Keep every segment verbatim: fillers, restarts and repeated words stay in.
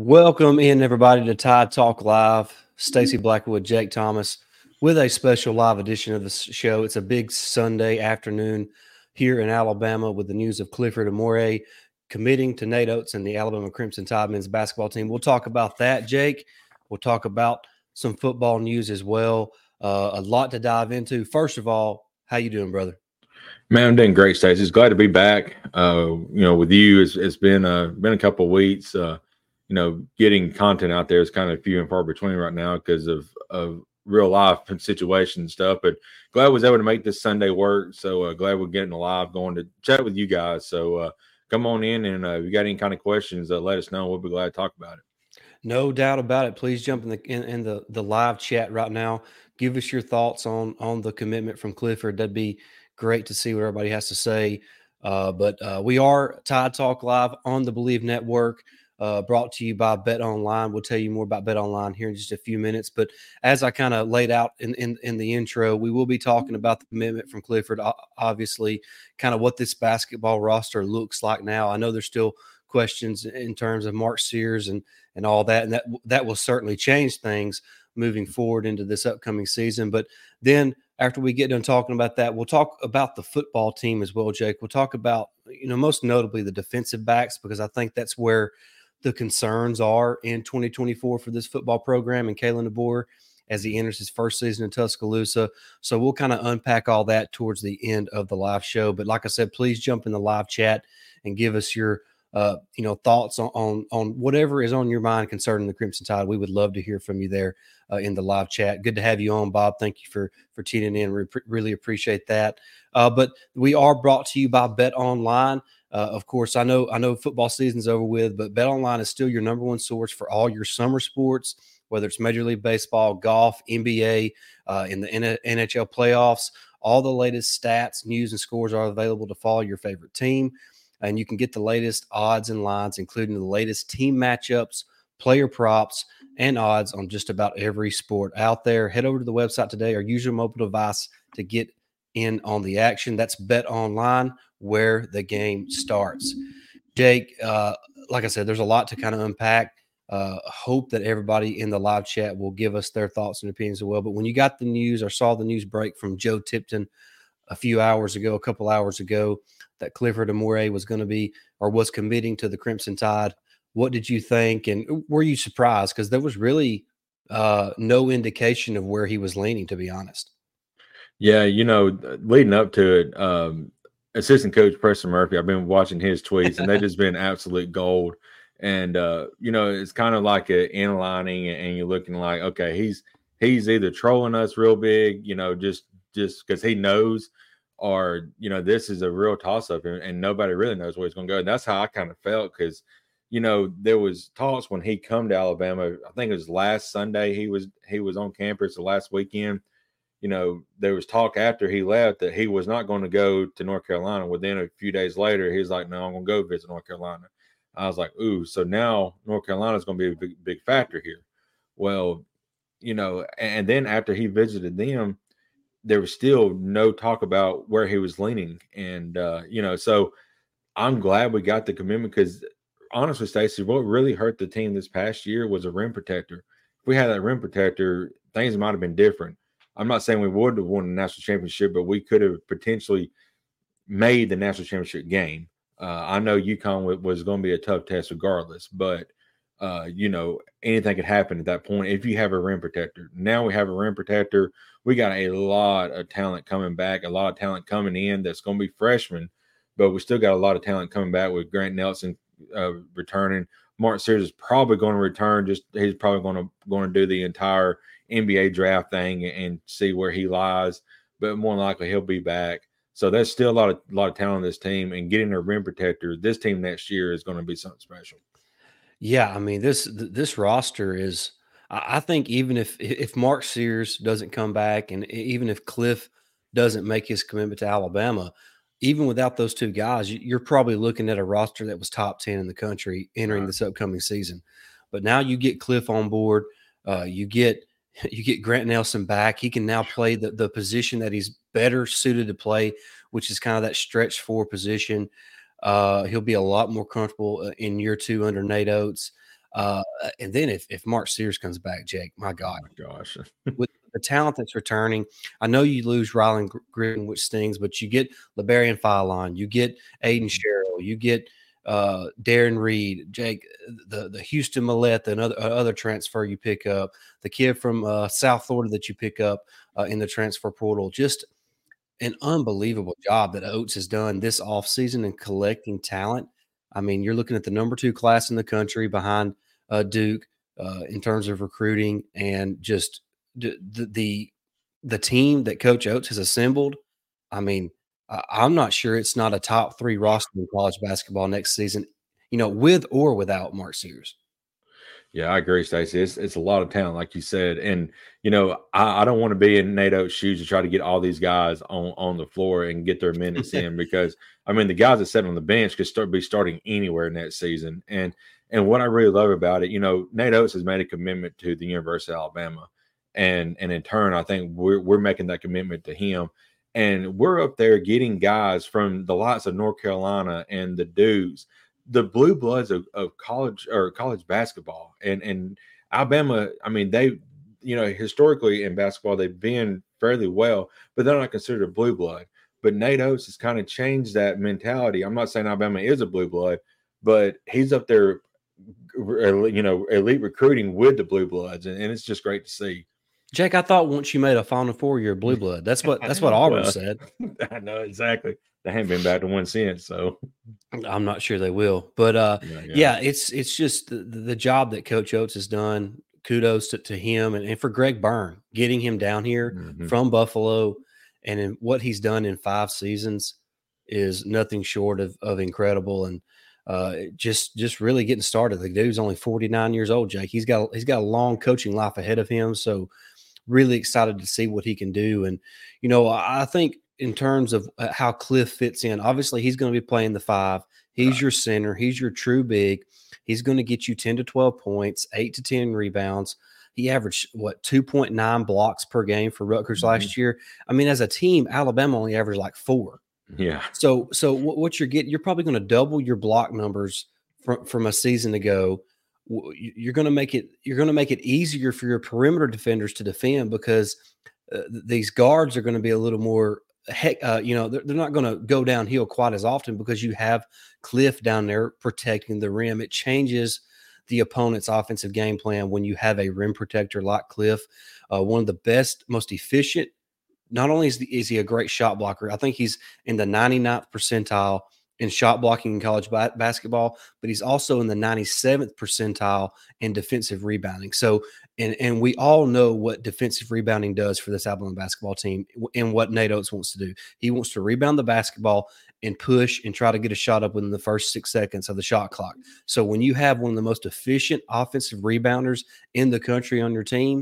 Welcome in, everybody, to Tide Talk Live. Stacey Blackwood, Jake Thomas, with a special live edition of the show. It's a big Sunday afternoon here in Alabama with the news of Clifford Amore committing to Nate Oates and the Alabama Crimson Tide men's basketball team. We'll talk about that, Jake. We'll talk about some football news as well. Uh, a lot to dive into. First of all, how you doing, brother? Man, I'm doing great, Stacey. It's glad to be back. Uh, you know, with you, it's, it's been uh, been a couple of weeks. Uh, you know, getting content out there is kind of few and far between right now because of of real life situation and stuff. But glad I was able to make this Sunday work. So uh, glad we're getting live, going to chat with you guys. So uh, come on in, and uh, if you got any kind of questions, uh, let us know. We'll be glad to talk about it. No doubt about it. Please jump in the in, in the the live chat right now. Give us your thoughts on on the commitment from Clifford. That'd be great to see what everybody has to say. Uh, but uh, we are Tide Talk Live on the Believe Network, uh, brought to you by Bet Online. We'll tell you more about Bet Online here in just a few minutes. But as I kind of laid out in, in in the intro, we will be talking about the commitment from Clifford. Obviously, kind of what this basketball roster looks like now. I know there's still questions in terms of Mark Sears and and all that, and that that will certainly change things moving forward into this upcoming season. But then after we get done talking about that, we'll talk about the football team as well, Jake. We'll talk about, you know, most notably the defensive backs, because I think that's where the concerns are in twenty twenty-four for this football program and Kalen DeBoer as he enters his first season in Tuscaloosa. So we'll kind of unpack all that towards the end of the live show. But like I said, please jump in the live chat and give us your Uh, you know, thoughts on, on on whatever is on your mind concerning the Crimson Tide. We would love to hear from you there uh, in the live chat. Good to have you on, Bob. Thank you for for tuning in. We re- really appreciate that. Uh, but we are brought to you by Bet Online. Uh, of course, I know I know football season's over with, but Bet Online is still your number one source for all your summer sports, whether it's Major League Baseball, golf, N B A, uh, in the N H L playoffs. All the latest stats, news, and scores are available to follow your favorite team. And you can get the latest odds and lines, including the latest team matchups, player props, and odds on just about every sport out there. Head over to the website today or use your mobile device to get in on the action. That's Bet Online, where the game starts. Jake, uh, like I said, there's a lot to kind of unpack. Uh, hope that everybody in the live chat will give us their thoughts and opinions as well. But when you got the news or saw the news break from Joe Tipton a few hours ago, a couple hours ago, that Clifford Amore was going to be or was committing to the Crimson Tide, what did you think? And were you surprised? Because there was really uh, no indication of where he was leaning, to be honest. Yeah, you know, leading up to it, um, assistant coach Preston Murphy, I've been watching his tweets, and they've just been absolute gold. And uh, you know, it's kind of like a inlining, and you're looking like, okay, he's he's either trolling us real big, you know, just just because he knows, or you know, this is a real toss up, and, and nobody really knows where he's going to go. And that's how I kind of felt, because you know, there was talks when he come to Alabama. I think it was last Sunday he was he was on campus the last weekend. You know, there was talk after he left that he was not going to go to North Carolina. Within a few days later, he's like, no, I'm going to go visit North Carolina. I was like, ooh, so now North Carolina is going to be a big, big factor here. Well, you know, and then after he visited them, there was still no talk about where he was leaning. And, uh, you know, so I'm glad we got the commitment, because honestly, Stacey, what really hurt the team this past year was a rim protector. If we had that rim protector, things might have been different. I'm not saying we would have won the national championship, but we could have potentially made the national championship game. Uh, I know UConn was going to be a tough test regardless, but, uh, you know, anything could happen at that point if you have a rim protector. Now we have a rim protector. We got a lot of talent coming back, a lot of talent coming in that's going to be freshmen, but we still got a lot of talent coming back with Grant Nelson uh, returning. Mark Sears is probably going to return. Just he's probably going to going to do the entire N B A draft thing and see where he lies, but more than likely he'll be back. So there's still a lot of a lot of talent on this team, and getting a rim protector, this team next year is going to be something special. Yeah, I mean, this this roster is, I think even if if Mark Sears doesn't come back, and even if Cliff doesn't make his commitment to Alabama, even without those two guys, you're probably looking at a roster that was top ten in the country entering Right. this upcoming season. But now you get Cliff on board, uh, you get you get Grant Nelson back. He can now play the, the position that he's better suited to play, which is kind of that stretch four position. Uh, he'll be a lot more comfortable in year two under Nate Oates. Uh, and then if if Mark Sears comes back, Jake, my Oh God, my gosh. with the talent that's returning, I know you lose Rylan Green, which stings, but you get LeBarian Filon, you get Aiden Sherrill, you get uh, Darren Reed, Jake, the the Houston Millette, another uh, other transfer you pick up, the kid from uh, South Florida that you pick up uh, in the transfer portal. Just an unbelievable job that Oates has done this offseason in collecting talent. I mean, you're looking at the number two class in the country behind uh, Duke uh, in terms of recruiting, and just the, the the team that Coach Oates has assembled. I mean, I, I'm not sure it's not a top three roster in college basketball next season, you know, with or without Mark Sears. Yeah, I agree, Stacey. It's it's a lot of talent, like you said, and you know, I, I don't want to be in Nate Oates' shoes to try to get all these guys on on the floor and get their minutes in, because I mean, the guys that sit on the bench could start be starting anywhere next season. And and what I really love about it, you know, Nate Oates has made a commitment to the University of Alabama, and and in turn, I think we're we're making that commitment to him, and we're up there getting guys from the likes of North Carolina and the Dukes, the blue bloods of, of college or college basketball. And and Alabama, I mean, they, you know, historically in basketball, they've been fairly well, but they're not considered a blue blood. But Nate Oates has kind of changed that mentality. I'm not saying Alabama is a blue blood, but he's up there, you know, elite recruiting with the blue bloods. And, and it's just great to see. Jake, I thought once you made a Final Four, you're a blue blood. That's what that's what Auburn Well, said. I know exactly. They haven't been back to one since, so I'm not sure they will, but uh, yeah, yeah. yeah, it's it's just the, the job that Coach Oates has done. Kudos to, to him and, and for Greg Byrne getting him down here Mhm. from Buffalo, and in what he's done in five seasons is nothing short of, of incredible. And uh, just just really getting started. The dude's only forty-nine years old, Jake. He's got he's got a long coaching life ahead of him. So really excited to see what he can do. And you know, I, I think in terms of uh, how Cliff fits in, obviously he's going to be playing the five. He's Right. your center. He's your true big. He's going to get you ten to twelve points, eight to ten rebounds. He averaged, what, two point nine blocks per game for Rutgers Mhm. last year. I mean, as a team, Alabama only averaged like four. Yeah. So, so what, what you're getting, you're probably going to double your block numbers from, from a season ago. W- you- You're going to make it, you're going to make it easier for your perimeter defenders to defend, because uh, th- these guards are going to be a little more heck, uh, you know, they're, they're not going to go downhill quite as often because you have Cliff down there protecting the rim. It changes the opponent's offensive game plan when you have a rim protector like Cliff. Uh, one of the best, most efficient. Not only is, the, is he a great shot blocker, I think he's in the ninety-ninth percentile in shot blocking in college ba- basketball, but he's also in the ninety-seventh percentile in defensive rebounding. So, and and we all know what defensive rebounding does for this Alabama basketball team, and what Nate Oates wants to do. He wants to rebound the basketball and push and try to get a shot up within the first six seconds of the shot clock. So when you have one of the most efficient offensive rebounders in the country on your team,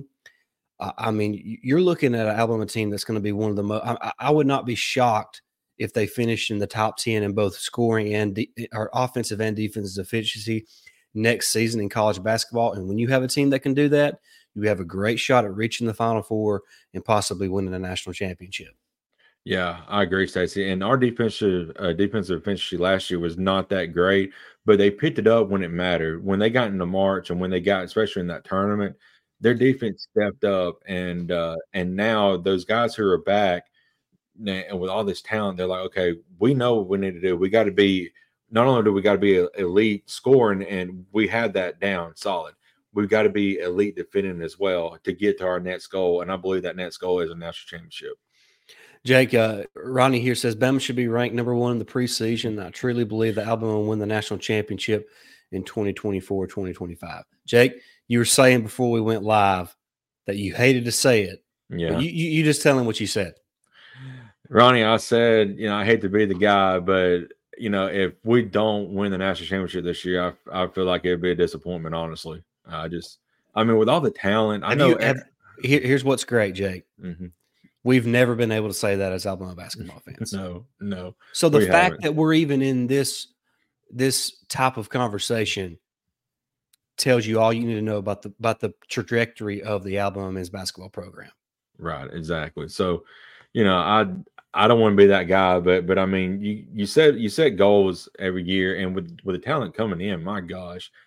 I mean, you're looking at an Alabama team that's going to be one of the most. I, I would not be shocked if they finished in the top ten in both scoring and de- or offensive and defensive efficiency next season in college basketball. And when you have a team that can do that, you have a great shot at reaching the Final Four and possibly winning a national championship. Yeah, I agree, Stacey. And our defensive uh, defensive efficiency last year was not that great, but they picked it up when it mattered. When they got into March and when they got, especially in that tournament, their defense stepped up. And uh, and now those guys who are back na- and with all this talent, they're like, okay, we know what we need to do. We got to be, not only do we got to be a- elite scoring, and we have that down solid. We've got to be elite defending as well to get to our next goal. And I believe that next goal is a national championship. Jake, uh, Ronnie here says Bama should be ranked number one in the preseason. I truly believe that Alabama will win the national championship in twenty twenty-four, twenty twenty-five. Jake, you were saying before we went live that you hated to say it, Yeah. but you, you, you just tell him what you said. Ronnie, I said, you know, I hate to be the guy, but you know, if we don't win the national championship this year, I, I feel like it'd be a disappointment. Honestly, I just, I mean, with all the talent, I Have know. you, have, here, here's what's great, Jake. Mhm. We've never been able to say that as Alabama basketball fans. No, no. So the we fact haven't. that we're even in this this type of conversation tells you all you need to know about the about the trajectory of the Alabama men's basketball program. Right, exactly. So, you know, I I don't want to be that guy, but but I mean, you you said you set goals every year, and with with the talent coming in, my gosh,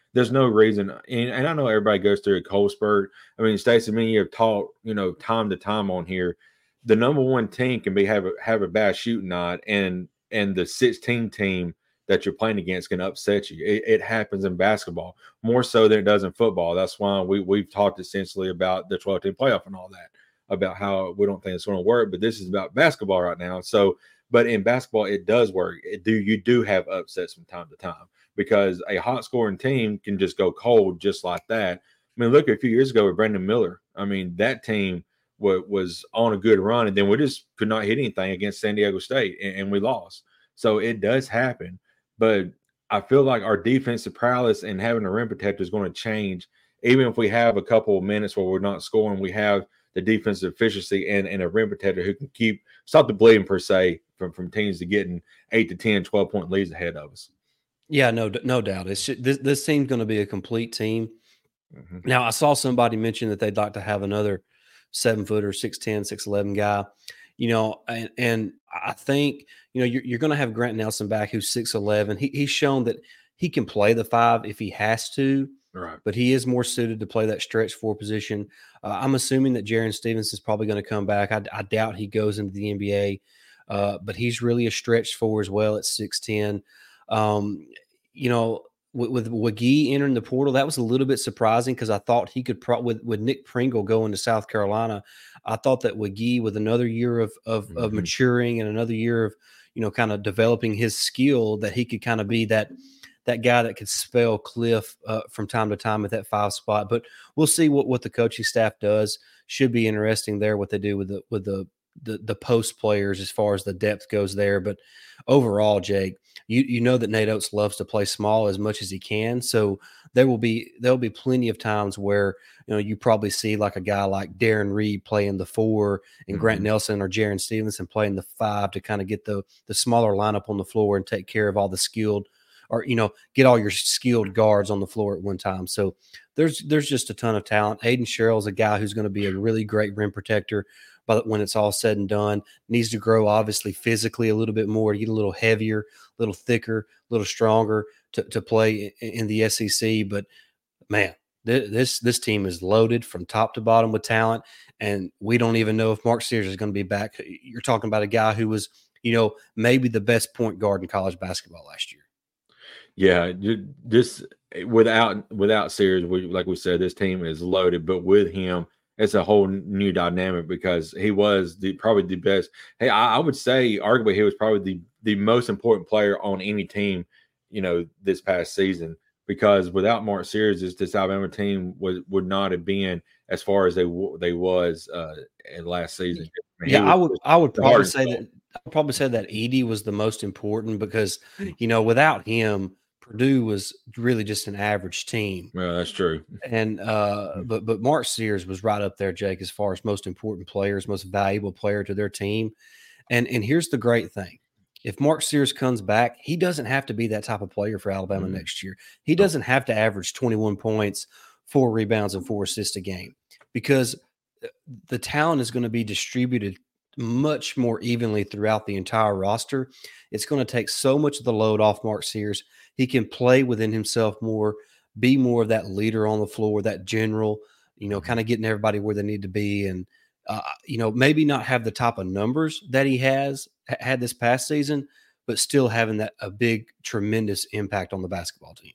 There's no reason, and, and I know everybody goes through a cold spurt. I mean, Stacey, I mean, you've taught, you know, time to time on here. The number one team can be have a have a bad shooting night, and and the sixteen team that you're playing against can upset you. It, it happens in basketball more so than it does in football. That's why we we've talked essentially about the twelve team playoff and all that, about how we don't think it's going to work. But this is about basketball right now. So, but in basketball, it does work. It do you do have upsets from time to time, because a hot scoring team can just go cold just like that. I mean, look a few years ago with Brandon Miller. I mean, that team w- was on a good run, and then we just could not hit anything against San Diego State, and, and we lost. So it does happen. But I feel like our defensive prowess and having a rim protector is going to change. Even if we have a couple of minutes where we're not scoring, we have the defensive efficiency and, and a rim protector who can keep stop the bleeding per se from, from teams to getting eight to ten, twelve point leads ahead of us. Yeah, no, no doubt. It's just, this this team's going to be a complete team. Mm-hmm. Now, I saw somebody mention that they'd like to have another seven footer, six ten, six eleven guy. You know, and, and I think, you know, you're, you're going to have Grant Nelson back, who's six eleven. He, he's shown that he can play the five if he has to, right? But he is more suited to play that stretch four position. Uh, I'm assuming that Jaron Stevens is probably going to come back. I, I doubt he goes into the N B A, uh, but he's really a stretch four as well at six ten. Um, you know, with, with McGee entering the portal, that was a little bit surprising because I thought he could pro- with with Nick Pringle going to South Carolina. I thought that McGee, with another year of of, mm-hmm. of maturing and another year of, you know, kind of developing his skill, that he could kind of be that that guy that could spell Cliff uh, from time to time at that five spot. But we'll see what what the coaching staff does. Should be interesting there what they do with the with the the, the post players as far as the depth goes there. But overall, Jake, you you know that Nate Oates loves to play small as much as he can. So there will be there'll be plenty of times where, you know, you probably see like a guy like Darren Reed playing the four and mm-hmm. Grant Nelson or Jaron Stevenson playing the five to kind of get the the smaller lineup on the floor and take care of all the skilled, or, you know, get all your skilled guards on the floor at one time. So there's there's just a ton of talent. Hayden Sherrill is a guy who's going to be a really great rim protector. But when it's all said and done, needs to grow obviously physically a little bit more, to get a little heavier, a little thicker, a little stronger to, to play in the S E C. But man, th- this this team is loaded from top to bottom with talent, and we don't even know if Mark Sears is going to be back. You're talking about a guy who was, you know, maybe the best point guard in college basketball last year. Yeah, just without without Sears, we, like we said, this team is loaded. But with him, it's a whole new dynamic because he was the probably the best. Hey, I, I would say arguably he was probably the the most important player on any team, you know, this past season. Because without Mark Sears, this, this Alabama team was would not have been as far as they they was uh, in last season. I mean, yeah, I would I would probably say that I would probably say that Edey was the most important because, you know, without him, Purdue was really just an average team. Yeah, that's true. And uh, but but Mark Sears was right up there, Jake, as far as most important players, most valuable player to their team. And and here's the great thing: if Mark Sears comes back, he doesn't have to be that type of player for Alabama mm-hmm. next year. He doesn't have to average twenty-one points, four rebounds, and four assists a game, because the talent is going to be distributed much more evenly throughout the entire roster. It's going to take so much of the load off Mark Sears. He can play within himself more, be more of that leader on the floor, that general, you know, kind of getting everybody where they need to be. And, uh, you know, maybe not have the type of numbers that he has had this past season, but still having that a big, tremendous impact on the basketball team.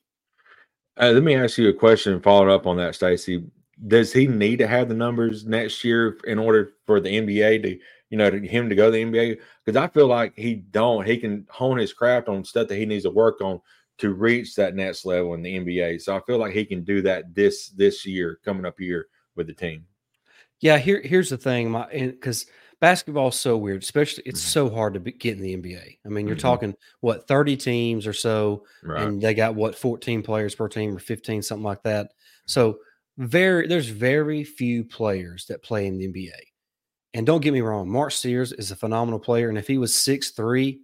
Uh, let me ask you a question, following up on that, Stacey. Does he need to have the numbers next year in order for the N B A to, you know, to him to go to the N B A? Because I feel like he don't. He can hone his craft on stuff that he needs to work on to reach that next level in the N B A. So I feel like he can do that this this year, coming up here with the team. Yeah, here here's the thing, my because basketball is so weird, especially it's mm-hmm. so hard to be, get in the N B A. I mean, you're mm-hmm. talking what thirty teams or so, right. and they got what fourteen players per team or fifteen, something like that. So very there's very few players that play in the N B A. And don't get me wrong, Mark Sears is a phenomenal player, and if he was six three,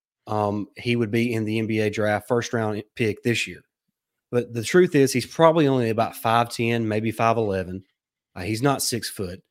um, he would be in the N B A draft first round pick this year. But the truth is, he's probably only about five ten, maybe five eleven. Uh, he's not six foot.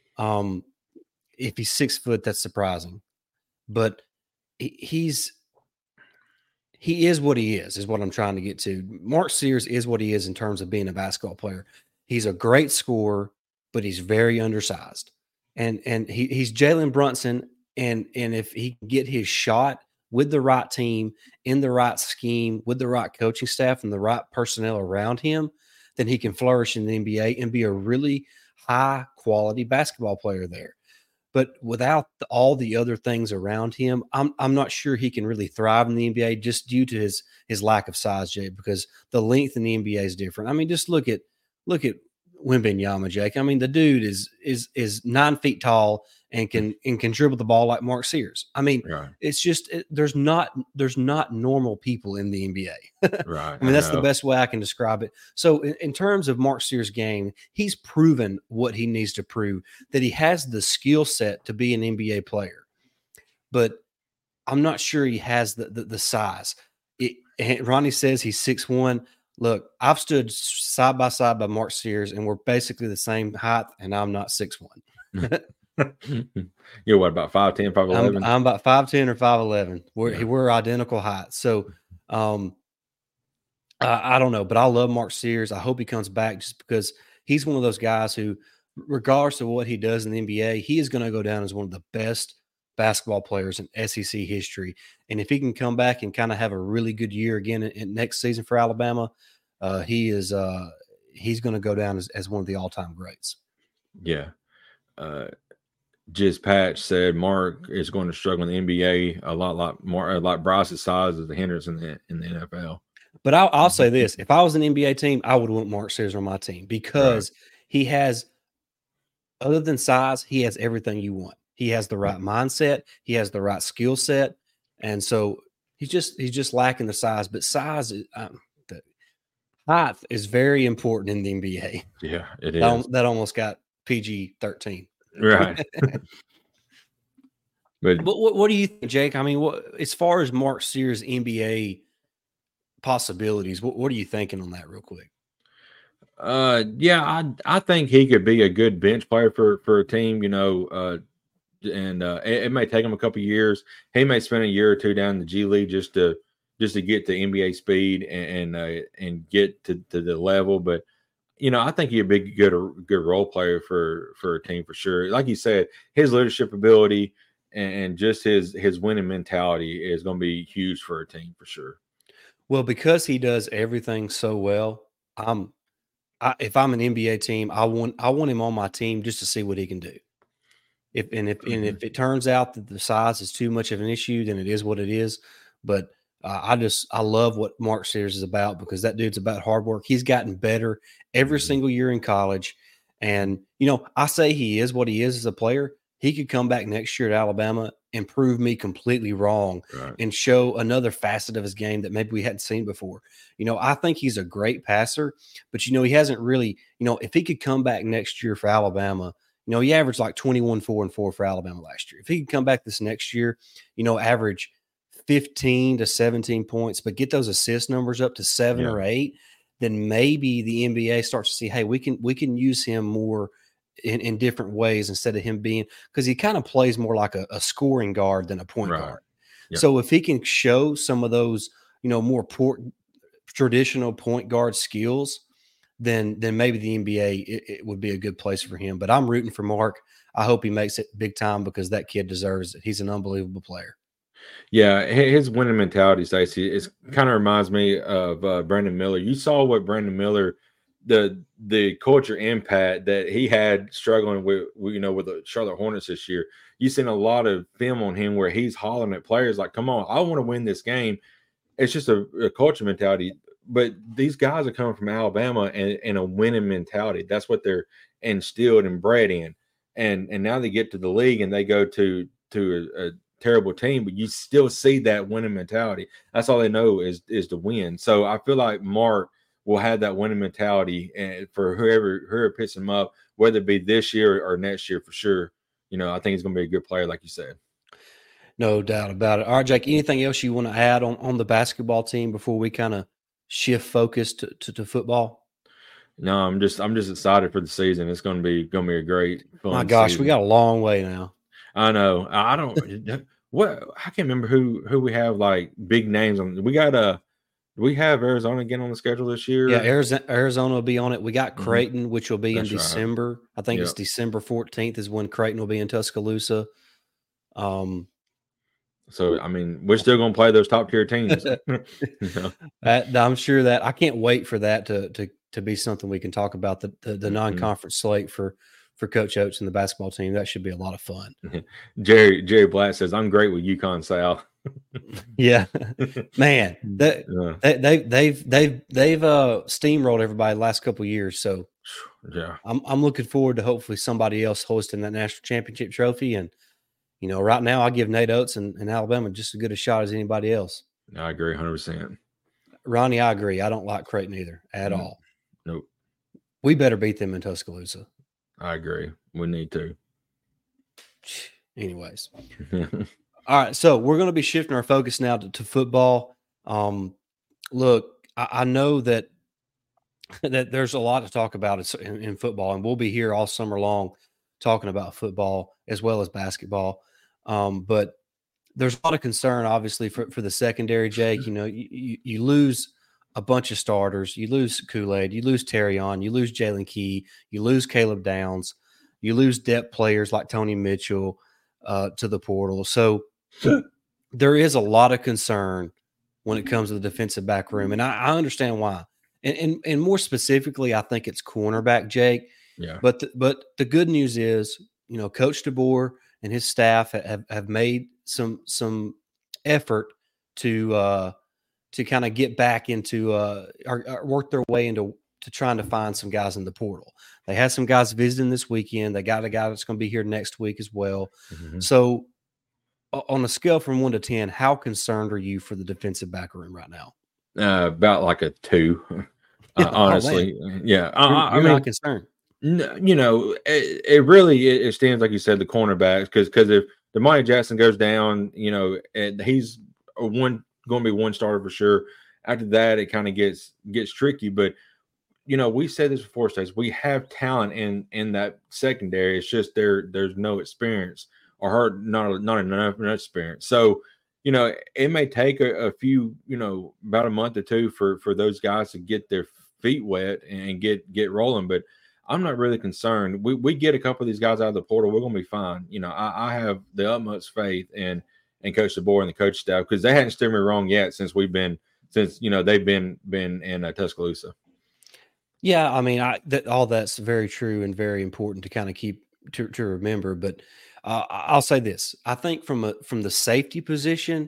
Um, if he's six foot, that's surprising. But he, he's he is what he is, is what I'm trying to get to. Mark Sears is what he is in terms of being a basketball player. He's a great scorer, but he's very undersized. And and he, he's Jalen Brunson. And, and if he can get his shot with the right team, in the right scheme, with the right coaching staff and the right personnel around him, then he can flourish in the N B A and be a really high quality basketball player there. But without the, all the other things around him, I'm I'm not sure he can really thrive in the N B A just due to his his lack of size, Jay, because the length in the N B A is different. I mean, just look at look at Wembanyama, Jake. I mean, the dude is is is nine feet tall and can and can dribble the ball like Mark Sears. I mean, Right. it's just it, there's not there's not normal people in the N B A. Right. I mean, that's know. the best way I can describe it. So, in, in terms of Mark Sears' game, he's proven what he needs to prove, that he has the skill set to be an N B A player. But I'm not sure he has the the, the size. It, and Ronnie says he's six one. Look, I've stood side by side by Mark Sears, and we're basically the same height, and I'm not six one. You're what, about five ten, five eleven? I'm, I'm about five ten or five eleven. We're, Yeah. we're identical heights. So, um, I, I don't know, but I love Mark Sears. I hope he comes back just because he's one of those guys who, regardless of what he does in the N B A, he is going to go down as one of the best basketball players in S E C history. And if he can come back and kind of have a really good year again in, in next season for Alabama, uh, he is uh, he's going to go down as, as one of the all-time greats. Yeah. Uh, Jiz Patch said Mark is going to struggle in the N B A a lot, lot more, like Bryce's size is the hindrance in the in the N F L. But I'll, I'll say this: if I was an N B A team, I would want Mark Sears on my team because right. he has, other than size, he has everything you want. He has the right mindset, he has the right skill set, and so he's just he's just lacking the size. But size, um, the height is very important in the N B A. Yeah, it is. That, that almost got P G thirteen. Right. But, but what, what do you think, Jake? I mean, what as far as Mark Sears' N B A possibilities, what, what are you thinking on that, real quick? Uh, yeah, I I think he could be a good bench player for for a team. You know, uh, and uh, it, it may take him a couple of years. He may spend a year or two down in the G League just to just to get to N B A speed and and, uh, and get to, to the level, but. You know, I think he'd be a good, good role player for, for a team for sure. Like you said, his leadership ability and just his his winning mentality is going to be huge for a team for sure. Well, because he does everything so well, I'm I, if I'm an N B A team, I want I want him on my team just to see what he can do. If and if mm-hmm. and if it turns out that the size is too much of an issue, then it is what it is. But Uh, I just I love what Mark Sears is about because that dude's about hard work. He's gotten better every mm-hmm. single year in college. And, you know, I say he is what he is as a player. He could come back next year at Alabama and prove me completely wrong right. and show another facet of his game that maybe we hadn't seen before. You know, I think he's a great passer, but, you know, he hasn't really, you know, if he could come back next year for Alabama, you know, he averaged like twenty-one, four, and four for Alabama last year. If he could come back this next year, you know, average fifteen to seventeen points, but get those assist numbers up to seven yeah. or eight, then maybe the N B A starts to see, hey, we can we can use him more in, in different ways instead of him being – because he kind of plays more like a, a scoring guard than a point right. guard. Yep. So if he can show some of those, you know, more port, traditional point guard skills, then then maybe the N B A it, it would be a good place for him. But I'm rooting for Mark. I hope he makes it big time because that kid deserves it. He's an unbelievable player. Yeah, his winning mentality, Stacey, it kind of reminds me of uh, Brandon Miller. You saw what Brandon Miller, the the culture impact that he had struggling with, you know, with the Charlotte Hornets this year. You've seen a lot of film on him where he's hollering at players like, "Come on, I want to win this game." It's just a, a culture mentality. But these guys are coming from Alabama and, and a winning mentality. That's what they're instilled and bred in. And and now they get to the league and they go to to a, a terrible team, but you still see that winning mentality. That's all they know is is to win. So I feel like Mark will have that winning mentality, and for whoever whoever picks him up, whether it be this year or next year, for sure. You know, I think he's going to be a good player, like you said. No doubt about it. All right, Jake. Anything else you want to add on on the basketball team before we kind of shift focus to, to to football? No, I'm just I'm just excited for the season. It's going to be going to be a great fun My gosh, season. we got a long way now. I know. I don't. what I can't remember who who we have like big names on. We got a. Do we have Arizona again on the schedule this year? Yeah, Arizona, Arizona will be on it. We got Creighton, mm-hmm. which will be That's in December. Right. I think yep. it's December fourteenth is when Creighton will be in Tuscaloosa. Um, so I mean, we're still going to play those top tier teams. yeah. I'm sure that I can't wait for that to to to be something we can talk about the the, the mm-hmm. non-conference slate for for Coach Oates and the basketball team. That should be a lot of fun. Jerry Jerry Blatt says, "I'm great with UConn South." yeah, man, that yeah. they, they they've they've they've uh steamrolled everybody the last couple of years. So yeah, I'm I'm looking forward to hopefully somebody else hosting that national championship trophy. And you know, right now I give Nate Oates and, and Alabama just as good a shot as anybody else. I agree, one hundred percent. Ronnie, I agree. I don't like Creighton either at nope. all. Nope. We better beat them in Tuscaloosa. I agree. We need to. Anyways. All right, so we're going to be shifting our focus now to, to football. Um, look, I, I know that that there's a lot to talk about in, in football, and we'll be here all summer long talking about football as well as basketball. Um, but there's a lot of concern, obviously, for, for the secondary, Jake. You know, you, you, you lose a bunch of starters. You lose Kool-Aid. You lose Terrion. You lose Jalen Key. You lose Caleb Downs. You lose depth players like Tony Mitchell uh, to the portal. So there is a lot of concern when it comes to the defensive back room, and I, I understand why. And, and and more specifically, I think it's cornerback, Jake. Yeah. But the, but the good news is, you know, Coach DeBoer and his staff have, have made some some effort to uh, to kind of get back into uh, or, or work their way into to trying to find some guys in the portal. They had some guys visiting this weekend. They got a guy that's going to be here next week as well. Mm-hmm. So, on a scale from one to ten, how concerned are you for the defensive back room right now? Uh, about like a two, uh, honestly. Oh, yeah, you're, you're I, I mean, not concerned. N- you know, it, it really it, it stands like you said, the cornerbacks, because because if Damani Jackson goes down, you know, and he's a one going to be one starter for sure. After that, it kind of gets gets tricky. But you know, we said this before, Stace, we have talent in in that secondary. It's just there there's no experience. Or hard, not not enough, enough experience. So, you know, it may take a, a few, you know, about a month or two for for those guys to get their feet wet and get get rolling. But I'm not really concerned. We we get a couple of these guys out of the portal, we're gonna be fine. You know, I, I have the utmost faith in in Coach DeBoer and the coach staff, because they hadn't steered me wrong yet since we've been since you know they've been been in uh, Tuscaloosa. Yeah, I mean, I that all that's very true and very important to kind of keep to to remember, but. Uh, I'll say this. I think from a from the safety position,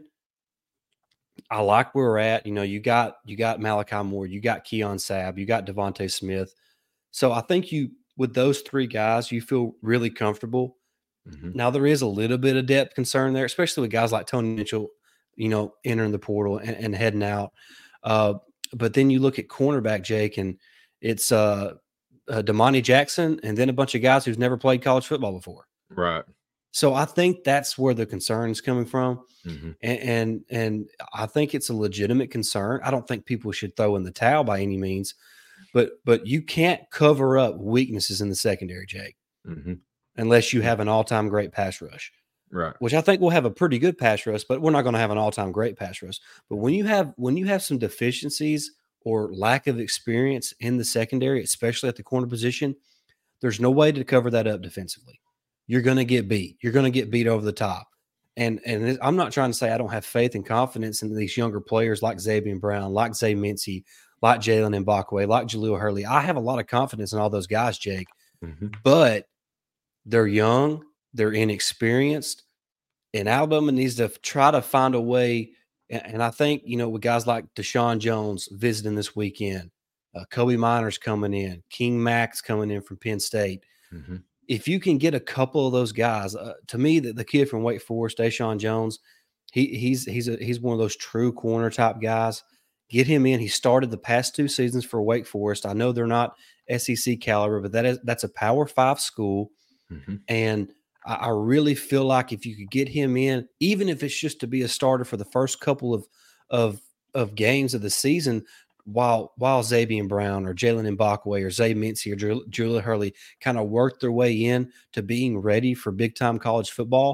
I like where we're at. You know, you got you got Malachi Moore, you got Keon Sabb, you got Devontae Smith. So I think you with those three guys, you feel really comfortable. Mm-hmm. Now there is a little bit of depth concern there, especially with guys like Tony Mitchell, you know, entering the portal and, and heading out. Uh, but then you look at cornerback, Jake, and it's uh, uh, Damani Jackson, and then a bunch of guys who's never played college football before. Right. So I think that's where the concern is coming from. Mm-hmm. And, and and I think it's a legitimate concern. I don't think people should throw in the towel by any means, but but you can't cover up weaknesses in the secondary, Jake, mm-hmm. unless you have an all-time great pass rush. Right. Which I think we'll have a pretty good pass rush, but we're not going to have an all-time great pass rush. But when you have when you have some deficiencies or lack of experience in the secondary, especially at the corner position, there's no way to cover that up defensively. You're going to get beat. You're going to get beat over the top. And and I'm not trying to say I don't have faith and confidence in these younger players like Xavier Brown, like Zay Mincy, like Jalen Mbakwe, like Jaleel Hurley. I have a lot of confidence in all those guys, Jake. Mm-hmm. But they're young. They're inexperienced. And Alabama needs to try to find a way. And, and I think, you know, with guys like Deshaun Jones visiting this weekend, uh, Kobe Minor's coming in, King Mack's coming in from Penn State. Mm-hmm. If you can get a couple of those guys, uh, to me, the, the kid from Wake Forest, Deshaun Jones, he he's he's a, he's one of those true corner type guys. Get him in. He started the past two seasons for Wake Forest. I know they're not S E C caliber, but that is that's a Power Five school, mm-hmm. and I, I really feel like if you could get him in, even if it's just to be a starter for the first couple of of of games of the season, while while Xavier Brown or Jalen Mbakwe or Zay Mincy or Julia Hurley kind of work their way in to being ready for big-time college football,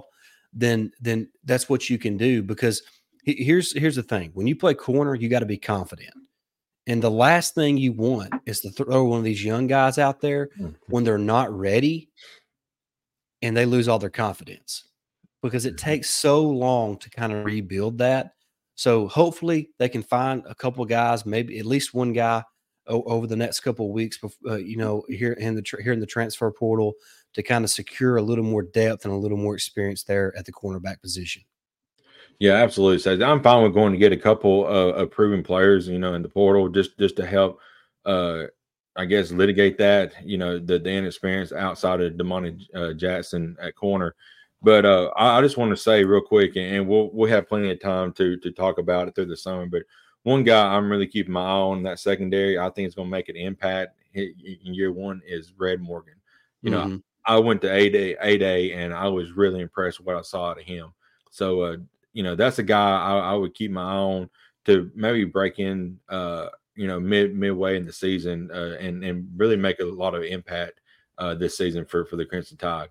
then then that's what you can do. Because here's here's the thing: when you play corner, you got to be confident. And the last thing you want is to throw one of these young guys out there when they're not ready and they lose all their confidence, because it takes so long to kind of rebuild that. So hopefully they can find a couple of guys, maybe at least one guy o- over the next couple of weeks, uh, you know, here in the tra- here in the transfer portal, to kind of secure a little more depth and a little more experience there at the cornerback position. Yeah, absolutely. So I'm fine with going to get a couple uh, of proven players, you know, in the portal, just just to help, uh, I guess, litigate that, you know, the, the inexperience outside of Damani uh, Jackson at corner. But uh, I, I just want to say real quick, and, and we'll we'll have plenty of time to to talk about it through the summer. But one guy I'm really keeping my eye on in that secondary, I think is going to make an impact in year one, is Red Morgan. You know, Mm-hmm. I went to A Day, A Day, and I was really impressed with what I saw out of him. So, uh, you know, that's a guy I, I would keep my eye on to maybe break in, uh, you know, mid midway in the season, uh, and and really make a lot of impact uh, this season for for the Crimson Tide.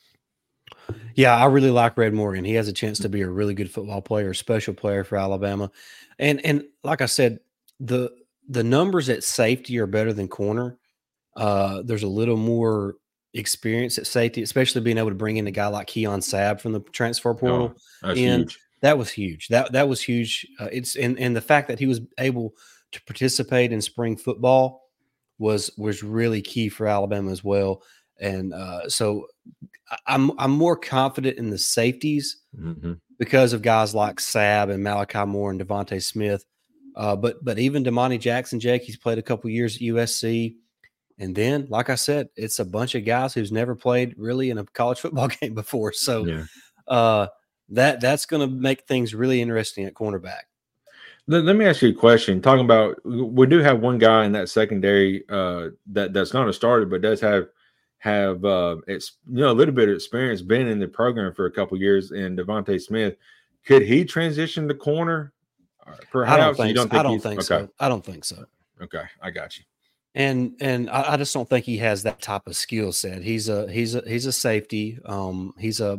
Yeah, I really like Red Morgan. He has a chance to be a really good football player, special player for Alabama. And and like I said, the the numbers at safety are better than corner. Uh, there's a little more experience at safety, especially being able to bring in a guy like Keon Sabb from the transfer Oh, portal that's in. huge. That was huge. That that was huge. Uh, it's and and the fact that he was able to participate in spring football was was really key for Alabama as well. And uh, so I- I'm I'm more confident in the safeties Mm-hmm. because of guys like Sabb and Malachi Moore and Devontae Smith. Uh, but but even Damani Jackson, Jake, he's played a couple years at U S C. And then, like I said, it's a bunch of guys who's never played really in a college football game before. So Yeah. uh, that that's going to make things really interesting at cornerback. Let, let me ask you a question. Talking about, we do have one guy in that secondary uh, that that's not a starter, but does have have uh, it's you know a little bit of experience, been in the program for a couple years. In Devontae Smith, could he transition to corner? Uh, I don't Perhaps you think so. don't I think don't he's think okay. so. I don't think so. Okay, I got you. And and I, I just don't think he has that type of skill set. He's a he's a he's a safety. Um, he's a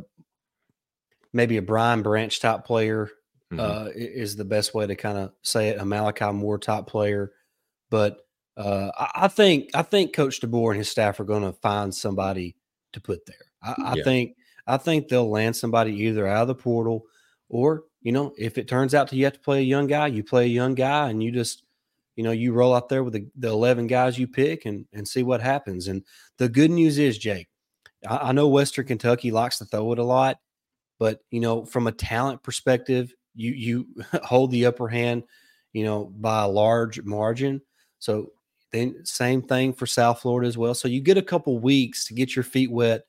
maybe a Brian Branch type player. Mm-hmm. Uh, is the best way to kind of say it. A Malachi Moore type player. But uh, I, I think I think Coach DeBoer and his staff are going to find somebody to put there. I, I Yeah. think I think they'll land somebody either out of the portal, or you know, if it turns out that you have to play a young guy, you play a young guy, and you just you know you roll out there with the, the eleven guys you pick and and see what happens. And the good news is, Jake, I, I know Western Kentucky likes to throw it a lot, but you know, from a talent perspective, you you hold the upper hand, you know, by a large margin. So then same thing for South Florida as well. So you get a couple weeks to get your feet wet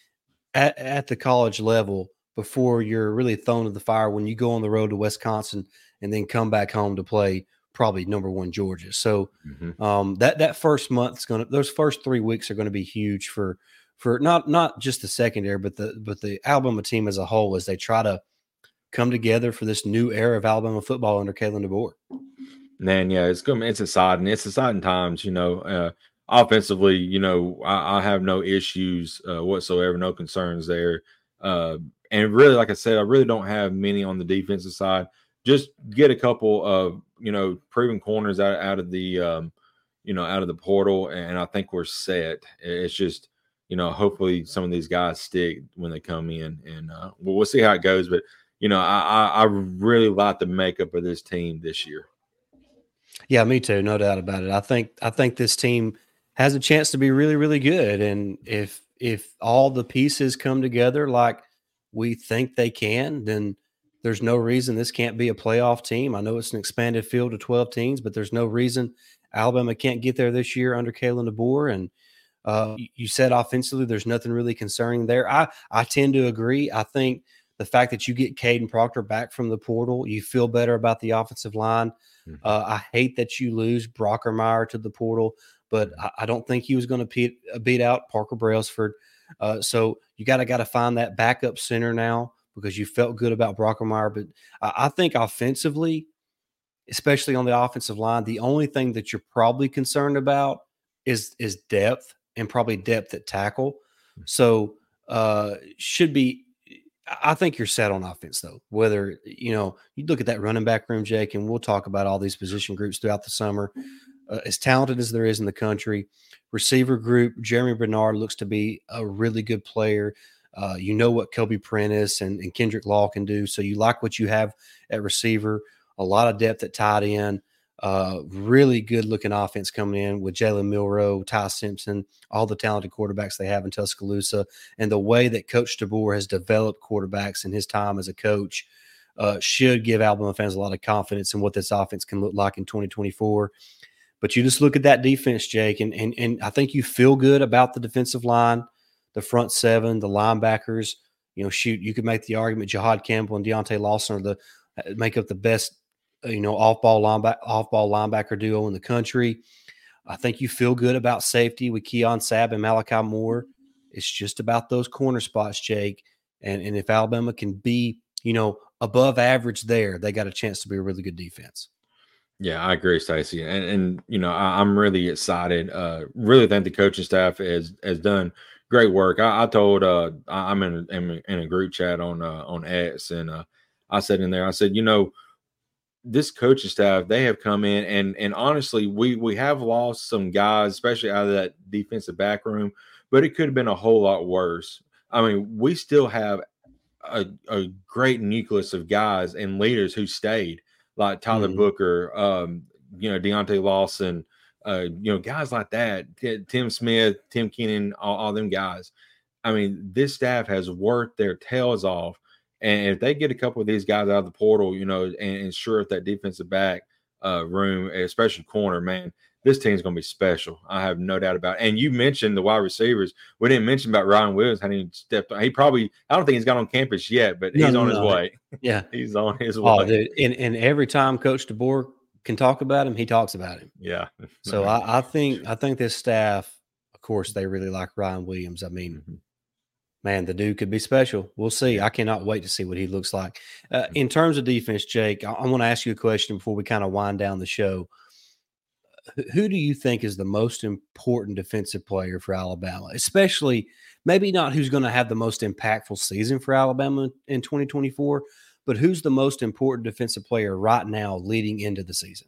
at, at the college level before you're really thrown to the fire when you go on the road to Wisconsin and then come back home to play probably number one Georgia. So Mm-hmm. um, that that first month's gonna those first three weeks are gonna be huge for for not not just the secondary, but the but the Alabama team as a whole as they try to come together for this new era of Alabama football under Kalen DeBoer. Man, yeah, it's good. It's exciting. It's exciting times, you know. Uh, offensively, you know, I, I have no issues uh, whatsoever, no concerns there. Uh, and really, like I said, I really don't have many on the defensive side. Just get a couple of, you know, proven corners out, out of the, um, you know, out of the portal, and I think we're set. It's just, you know, hopefully some of these guys stick when they come in, and uh, we'll, we'll see how it goes. But you know, I, I, I really like the makeup of this team this year. Yeah, me too, no doubt about it. I think I think this team has a chance to be really, really good. And if if all the pieces come together like we think they can, then there's no reason this can't be a playoff team. I know it's an expanded field of twelve teams, but there's no reason Alabama can't get there this year under Kalen DeBoer. And uh, you, you said offensively, there's nothing really concerning there. I I tend to agree. I think the fact that you get Caden Proctor back from the portal, you feel better about the offensive line. Mm-hmm. Uh, I hate that you lose Brockermeyer to the portal, but I, I don't think he was going to beat, beat out Parker Brailsford. Uh, so you got to got to find that backup center now because you felt good about Brockermeyer. But I, I think offensively, especially on the offensive line, the only thing that you're probably concerned about is is depth and probably depth at tackle. So uh, should be I think you're set on offense, though. Whether, you know, you look at that running back room, Jake, and we'll talk about all these position groups throughout the summer. Uh, as talented as there is in the country, receiver group, Jeremy Bernard looks to be a really good player. Uh, you know what Kobe Prentice and, and Kendrick Law can do. So you like what you have at receiver, a lot of depth at tight end. Uh, really good looking offense coming in with Jalen Milroe, Ty Simpson, all the talented quarterbacks they have in Tuscaloosa, and the way that Coach DeBoer has developed quarterbacks in his time as a coach uh, should give Alabama fans a lot of confidence in what this offense can look like in twenty twenty-four. But you just look at that defense, Jake, and and and I think you feel good about the defensive line, the front seven, the linebackers. You know, shoot, you could make the argument Jihad Campbell and Deontay Lawson are the make up the best, you know, off-ball linebacker, off-ball linebacker duo in the country. I think you feel good about safety with Keon Sabb and Malachi Moore. It's just about those corner spots, Jake. And, and if Alabama can be, you know, above average there, they got a chance to be a really good defense. Yeah, I agree, Stacey. And, and you know, I, I'm really excited. Uh, really think the coaching staff has has done great work. I, I told uh, I'm in a, in a group chat on uh, on X, and uh, I said in there, I said, you know, this coaching staff, they have come in and and honestly, we we have lost some guys, especially out of that defensive back room, but it could have been a whole lot worse. I mean, we still have a, a great nucleus of guys and leaders who stayed, like Tyler mm-hmm. Booker, um, you know, Deontay Lawson, uh, you know, guys like that, Tim Smith, Tim Keenan, all, all them guys. I mean, this staff has worked their tails off. And if they get a couple of these guys out of the portal, you know, and ensure if that defensive back uh, room, especially corner, man, this team's going to be special. I have no doubt about it. And you mentioned the wide receivers. We didn't mention about Ryan Williams. How he stepped on. He probably, I don't think he's got on campus yet, but no, he's no, on no. his way. Yeah. He's on his oh, way. Dude. And, and every time Coach DeBoer can talk about him, he talks about him. Yeah. So I, I think, I think this staff, of course, they really like Ryan Williams. I mean, mm-hmm. man, the dude could be special. We'll see. I cannot wait to see what he looks like. Uh, in terms of defense, Jake, I, I want to ask you a question before we kind of wind down the show. Who do you think is the most important defensive player for Alabama, especially maybe not who's going to have the most impactful season for Alabama in twenty twenty-four, but who's the most important defensive player right now leading into the season?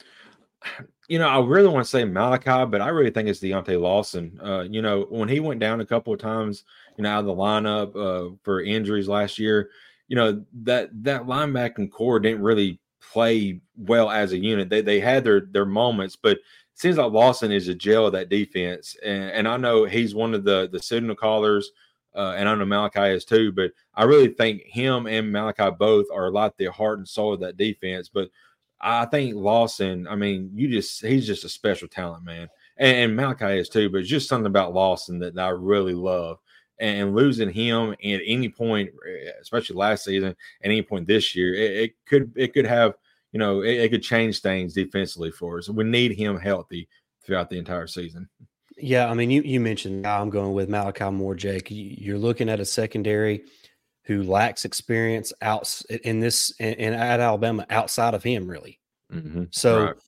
You know, I really want to say Malachi, but I really think it's Deontay Lawson. Uh, you know, when he went down a couple of times, you know, out of the lineup uh, for injuries last year, you know, that that linebacking core didn't really play well as a unit. They they had their their moments, but it seems like Lawson is a gel of that defense. And, and I know he's one of the the signal callers, uh, and I know Malachi is too. But I really think him and Malachi both are like the heart and soul of that defense. But I think Lawson, I mean, you just he's just a special talent, man. And, and Malachi is too, but it's just something about Lawson that, that I really love. And losing him at any point, especially last season, at any point this year, it, it could it could have, you know, it, it could change things defensively for us. We need him healthy throughout the entire season. Yeah, I mean, you you mentioned I'm going with Malachi Moore, Jake. You're looking at a secondary who lacks experience out in this and at Alabama outside of him, really. Mm-hmm. So right.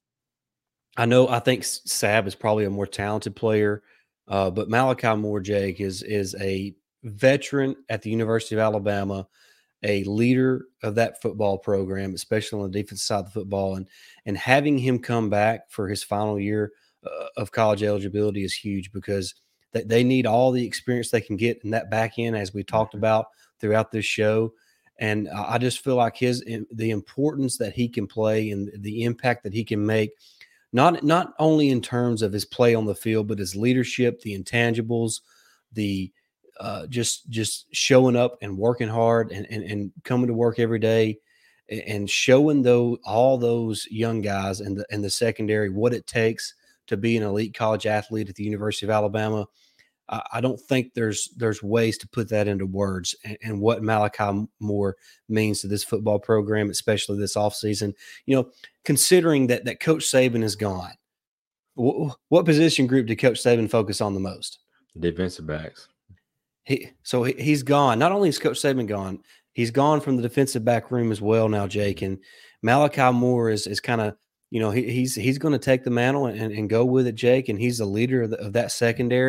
I know I think Sabb is probably a more talented player. Uh, but Malachi Moore, Jake, is is a veteran at the University of Alabama, a leader of that football program, especially on the defensive side of the football. And, and having him come back for his final year uh, of college eligibility is huge because they, they need all the experience they can get in that back end, as we talked about throughout this show. And I just feel like his the importance that he can play and the impact that he can make, Not not only in terms of his play on the field, but his leadership, the intangibles, the uh, just just showing up and working hard and, and and coming to work every day and showing though all those young guys in the in the secondary what it takes to be an elite college athlete at the University of Alabama. I, I don't think there's there's ways to put that into words and, and what Malachi Moore means to this football program, especially this offseason. You know, considering that that Coach Saban is gone, what, what position group did Coach Saban focus on the most? Defensive backs. He so he, he's gone. Not only is Coach Saban gone, he's gone from the defensive back room as well now, Jake. And Malachi Moore is is kind of, you know, he, he's he's going to take the mantle and, and go with it, Jake. And he's the leader of, the, of that secondary.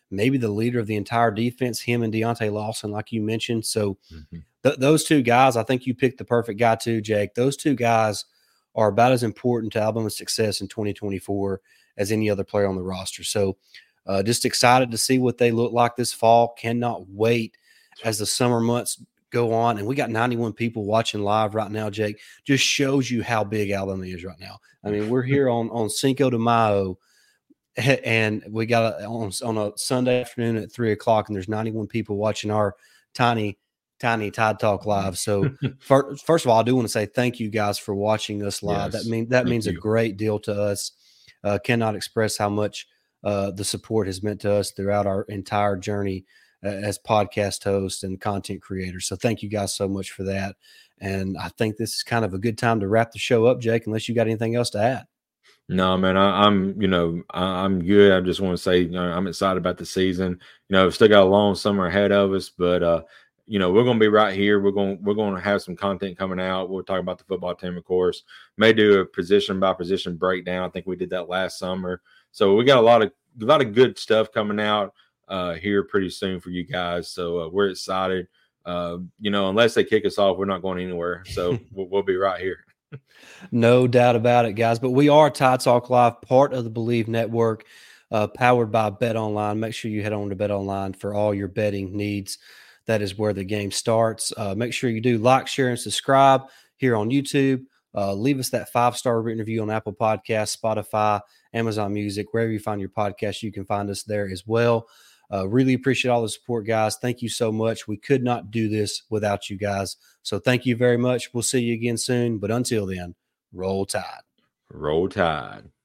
maybe the leader of the entire defense, him and Deontay Lawson, like you mentioned. So Mm-hmm. th- those two guys, I think you picked the perfect guy too, Jake. Those two guys are about as important to Alabama's success in twenty twenty-four as any other player on the roster. So uh, just excited to see what they look like this fall. Cannot wait as the summer months go on. And we got ninety-one people watching live right now, Jake. Just shows you how big Alabama is right now. I mean, we're here on, on Cinco de Mayo, and we got a, on, on a Sunday afternoon at three o'clock, and there's ninety-one people watching our tiny, tiny Tide Talk live. So first, first of all, I do want to say thank you guys for watching us live. Yes, that mean that means you. a great deal to us. Uh, cannot express how much uh, the support has meant to us throughout our entire journey uh, as podcast hosts and content creators. So thank you guys so much for that. And I think this is kind of a good time to wrap the show up, Jake, unless you got anything else to add. No, man, I, I'm, you know, I, I'm good. I just want to say, you know, I'm excited about the season. You know, we've still got a long summer ahead of us, but, uh, you know, we're going to be right here. We're going, we're going to have some content coming out. We'll talk about the football team, of course. May do a position by position breakdown. I think we did that last summer. So we got a lot of, a lot of good stuff coming out uh, here pretty soon for you guys. So uh, we're excited. Uh, you know, unless they kick us off, we're not going anywhere. So we'll, we'll be right here. No doubt about it, guys. But we are Tide Talk Live, part of the Believe Network, uh, powered by BetOnline. Make sure you head on to BetOnline for all your betting needs. That is where the game starts. Uh, make sure you do like, share, and subscribe here on YouTube. Uh, leave us that five-star written review on Apple Podcasts, Spotify, Amazon Music, wherever you find your podcast, you can find us there as well. Uh, really appreciate all the support, guys. Thank you so much. We could not do this without you guys. So thank you very much. We'll see you again soon. But until then, roll Tide. Roll Tide.